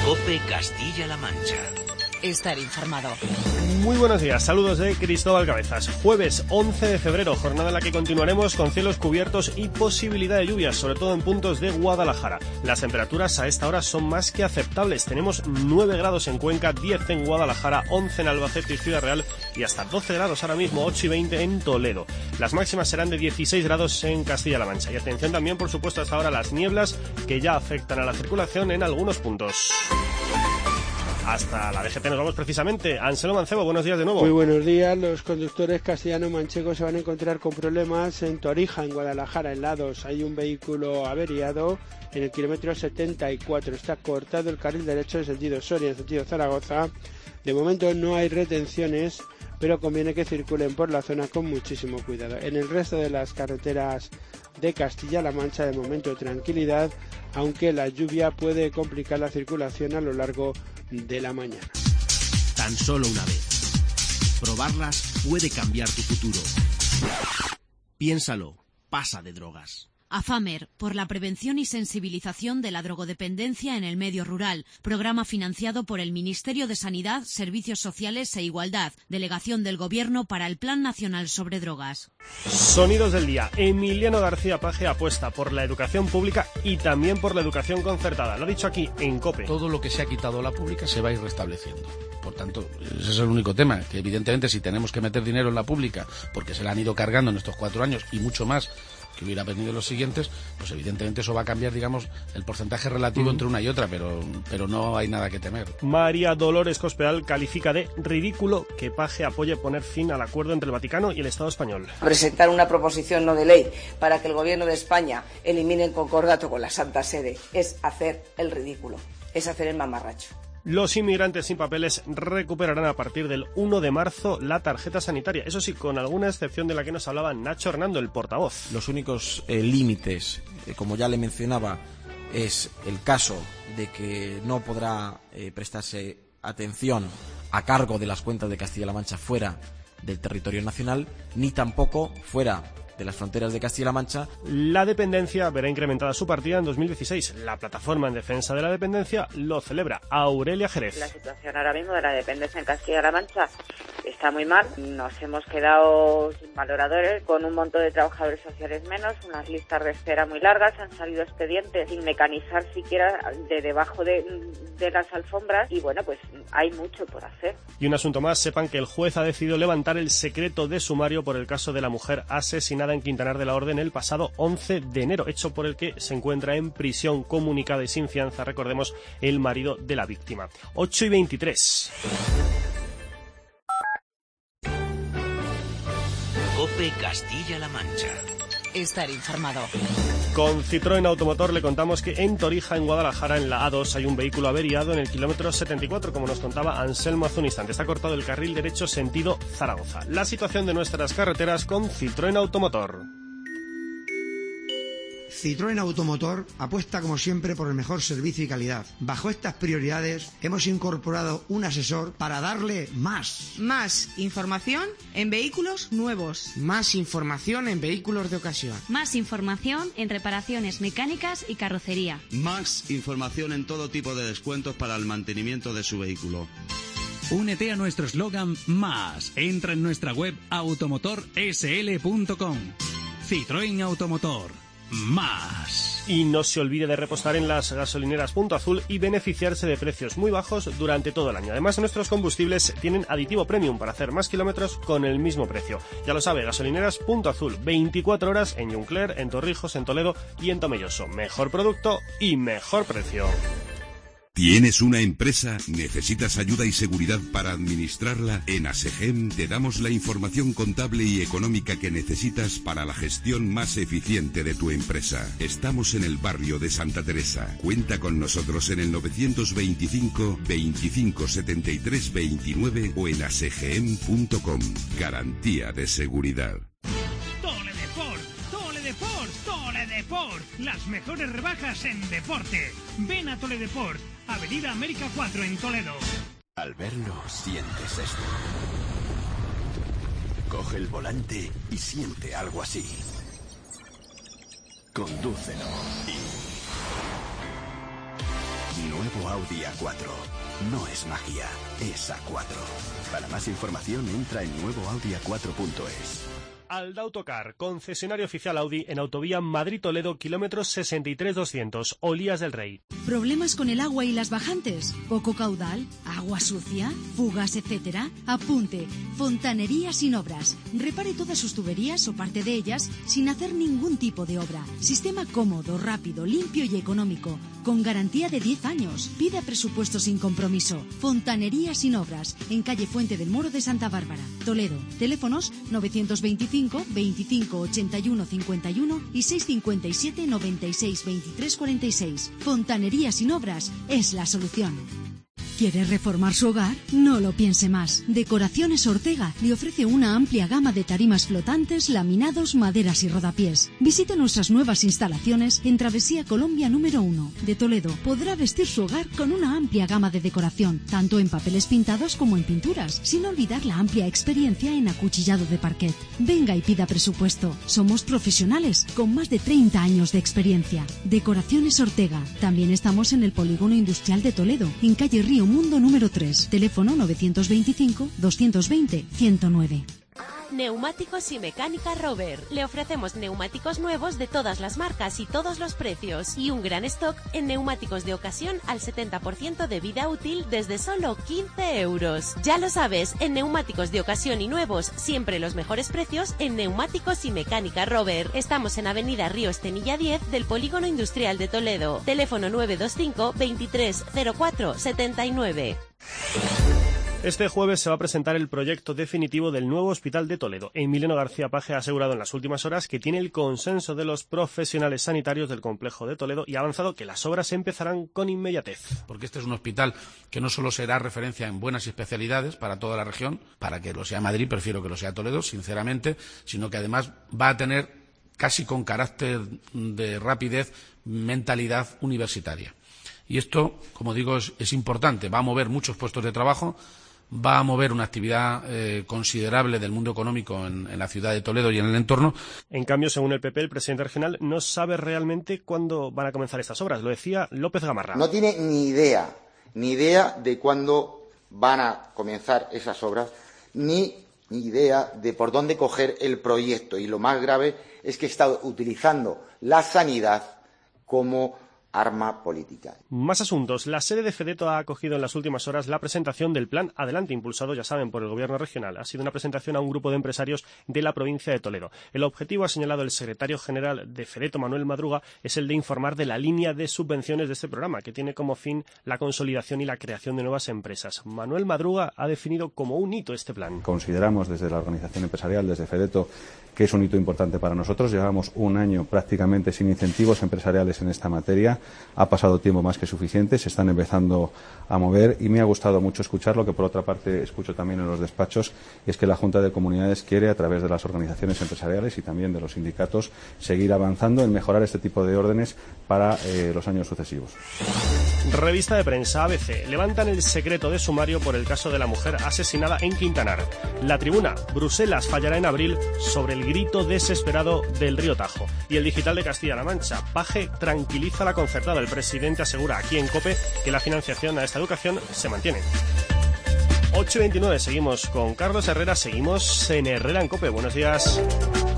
COPE Castilla-La Mancha. Estar informado. Muy buenos días, saludos de Cristóbal Cabezas. Jueves 11 de febrero, jornada en la que continuaremos con cielos cubiertos y posibilidad de lluvias, sobre todo en puntos de Guadalajara. Las temperaturas a esta hora son más que aceptables. Tenemos 9 grados en Cuenca, 10 en Guadalajara, 11 en Albacete y Ciudad Real y hasta 12 grados ahora mismo, 8 y 20 en Toledo. Las máximas serán de 16 grados en Castilla-La Mancha. Y atención también, por supuesto, hasta ahora las nieblas que ya afectan a la circulación en algunos puntos. Hasta la DGT nos vamos precisamente. Anselmo Mancebo, buenos días de nuevo. Muy buenos días. Los conductores castellano-manchegos se van a encontrar con problemas en Torija, en Guadalajara, en la A2. Hay un vehículo averiado en el kilómetro 74. Está cortado el carril derecho en sentido Soria, en sentido Zaragoza. De momento no hay retenciones, pero conviene que circulen por la zona con muchísimo cuidado. En el resto de las carreteras de Castilla-La Mancha, de momento tranquilidad, aunque la lluvia puede complicar la circulación a lo largo de la mañana. Tan solo una vez. Probarlas puede cambiar tu futuro. Piénsalo, pasa de drogas. AFAMER, por la prevención y sensibilización de la drogodependencia en el medio rural. Programa financiado por el Ministerio de Sanidad, Servicios Sociales e Igualdad. Delegación del Gobierno para el Plan Nacional sobre Drogas. Sonidos del día. Emiliano García Paje apuesta por la educación pública y también por la educación concertada. Lo ha dicho aquí en COPE. Todo lo que se ha quitado a la pública se va a ir restableciendo. Por tanto, ese es el único tema. Que evidentemente si tenemos que meter dinero en la pública, porque se la han ido cargando en estos 4 años y mucho más que hubiera venido los siguientes, pues evidentemente eso va a cambiar, digamos, el porcentaje relativo entre una y otra, pero no hay nada que temer. María Dolores Cospedal califica de ridículo que Paje apoye poner fin al acuerdo entre el Vaticano y el Estado español. Presentar una proposición no de ley para que el Gobierno de España elimine el concordato con la Santa Sede es hacer el ridículo, es hacer el mamarracho. Los inmigrantes sin papeles recuperarán a partir del 1 de marzo la tarjeta sanitaria. Eso sí, con alguna excepción de la que nos hablaba Nacho Hernando, el portavoz. Los únicos límites, como ya le mencionaba, es el caso de que no podrá prestarse atención a cargo de las cuentas de Castilla-La Mancha fuera del territorio nacional, ni tampoco fuera de las fronteras de Castilla-La Mancha. La dependencia verá incrementada su partida en 2016. La plataforma en defensa de la dependencia lo celebra. Aurelia Jerez. La situación ahora mismo de la dependencia en Castilla-La Mancha está muy mal. Nos hemos quedado sin valoradores, con un montón de trabajadores sociales menos, unas listas de espera muy largas, han salido expedientes sin mecanizar siquiera de debajo de las alfombras y bueno, pues hay mucho por hacer. Y un asunto más, sepan que el juez ha decidido levantar el secreto de sumario por el caso de la mujer asesinada en Quintanar de la Orden el pasado 11 de enero, hecho por el que se encuentra en prisión comunicada y sin fianza, recordemos, el marido de la víctima. 8 y 23. COPE Castilla-La Mancha. Estar informado. Con Citroën Automotor le contamos que en Torija, en Guadalajara, en la A2, hay un vehículo averiado en el kilómetro 74, como nos contaba Anselmo hace un instante. Está cortado el carril derecho sentido Zaragoza. La situación de nuestras carreteras con Citroën Automotor. Citroën Automotor apuesta como siempre por el mejor servicio y calidad. Bajo estas prioridades hemos incorporado un asesor para darle más. Más información en vehículos nuevos. Más información en vehículos de ocasión. Más información en reparaciones mecánicas y carrocería. Más información en todo tipo de descuentos para el mantenimiento de su vehículo. Únete a nuestro eslogan Más. Entra en nuestra web automotorsl.com. Citroën Automotor. Más. Y no se olvide de repostar en las gasolineras Punto Azul y beneficiarse de precios muy bajos durante todo el año. Además, nuestros combustibles tienen aditivo premium para hacer más kilómetros con el mismo precio. Ya lo sabe, gasolineras Punto Azul, 24 horas en Juncler, en Torrijos, en Toledo y en Tomelloso. Mejor producto y mejor precio. ¿Tienes una empresa? ¿Necesitas ayuda y seguridad para administrarla? En ASEGEM te damos la información contable y económica que necesitas para la gestión más eficiente de tu empresa. Estamos en el barrio de Santa Teresa. Cuenta con nosotros en el 925 25 73 29 o en asegem.com. Garantía de seguridad. Toledeport, las mejores rebajas en deporte. Ven a Toledeport, Avenida América 4 en Toledo. Al verlo, sientes esto. Coge el volante y siente algo así. Condúcelo y... nuevo Audi A4. No es magia, es A4. Para más información entra en nuevoaudia4.es. Alda Autocar, concesionario oficial Audi en autovía Madrid-Toledo, kilómetros 63-200, Olías del Rey. ¿Problemas con el agua y las bajantes? ¿Poco caudal? ¿Agua sucia? ¿Fugas, etcétera? Apunte, Fontanería Sin Obras. Repare todas sus tuberías o parte de ellas sin hacer ningún tipo de obra. Sistema cómodo, rápido, limpio y económico, con garantía de 10 años. Pida presupuesto sin compromiso. Fontanería Sin Obras, en calle Fuente del Moro de Santa Bárbara, Toledo. Teléfonos 925 25 81 51 y 657 96 23 46. Fontanería Sin Obras es la solución. ¿Quiere reformar su hogar? No lo piense más. Decoraciones Ortega le ofrece una amplia gama de tarimas flotantes, laminados, maderas y rodapiés. Visite nuestras nuevas instalaciones en Travesía Colombia número 1 de Toledo. Podrá vestir su hogar con una amplia gama de decoración, tanto en papeles pintados como en pinturas, sin olvidar la amplia experiencia en acuchillado de parquet. Venga y pida presupuesto. Somos profesionales con más de 30 años de experiencia. Decoraciones Ortega. También estamos en el Polígono Industrial de Toledo, en calle Río Mundo número 3, teléfono 925-220-109. Neumáticos y Mecánica Robert. Le ofrecemos neumáticos nuevos de todas las marcas y todos los precios y un gran stock en neumáticos de ocasión al 70% de vida útil desde solo 15 euros. Ya lo sabes, en neumáticos de ocasión y nuevos, siempre los mejores precios en Neumáticos y Mecánica Robert. Estamos en Avenida Río Estenilla 10 del Polígono Industrial de Toledo. Teléfono 925 23 04 79. Este jueves se va a presentar el proyecto definitivo del nuevo hospital de Toledo. Emiliano García Paje ha asegurado en las últimas horas que tiene el consenso de los profesionales sanitarios del complejo de Toledo y ha avanzado que las obras empezarán con inmediatez. Porque este es un hospital que no solo será referencia en buenas especialidades para toda la región, para que lo sea Madrid, prefiero que lo sea Toledo, sinceramente, sino que además va a tener casi con carácter de rapidez mentalidad universitaria. Y esto, como digo, es importante, va a mover muchos puestos de trabajo, va a mover una actividad considerable del mundo económico en la ciudad de Toledo y en el entorno. En cambio, según el PP, el presidente regional no sabe realmente cuándo van a comenzar estas obras. Lo decía López Gamarra. No tiene ni idea de cuándo van a comenzar esas obras, ni idea de por dónde coger el proyecto. Y lo más grave es que está utilizando la sanidad como arma política. Más asuntos. La sede de Fedeto ha acogido en las últimas horas la presentación del Plan Adelante, impulsado, ya saben, por el Gobierno regional. Ha sido una presentación a un grupo de empresarios de la provincia de Toledo. El objetivo, ha señalado el secretario general de Fedeto, Manuel Madruga, es el de informar de la línea de subvenciones de este programa, que tiene como fin la consolidación y la creación de nuevas empresas. Manuel Madruga ha definido como un hito este plan. Consideramos desde la organización empresarial, desde Fedeto, que es un hito importante para nosotros. Llevamos un año prácticamente sin incentivos empresariales en esta materia. Ha pasado tiempo más que suficiente, se están empezando a mover y me ha gustado mucho escucharlo, que por otra parte escucho también en los despachos, y es que la Junta de Comunidades quiere, a través de las organizaciones empresariales y también de los sindicatos, seguir avanzando en mejorar este tipo de órdenes para los años sucesivos. Revista de prensa ABC. Levantan el secreto de sumario por el caso de la mujer asesinada en Quintanar. La Tribuna. Bruselas fallará en abril sobre el grito desesperado del río Tajo. Y el Digital de Castilla-La Mancha. Paje tranquiliza la concertada. El presidente asegura aquí en COPE que la financiación a esta educación se mantiene. 8:29. Seguimos con Carlos Herrera. Seguimos en Herrera en COPE. Buenos días.